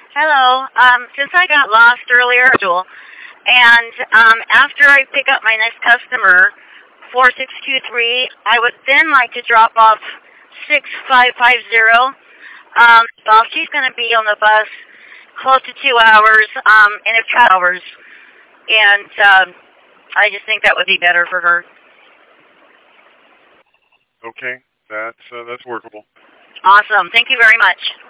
Hello. Since I got lost earlier, and after I pick up my next customer, 4623, I would then like to drop off 6550. Well, she's going to be on the bus close to 2 hours, and it's 2 hours. And I just think that would be better for her. Okay, that's workable. Awesome. Thank you very much.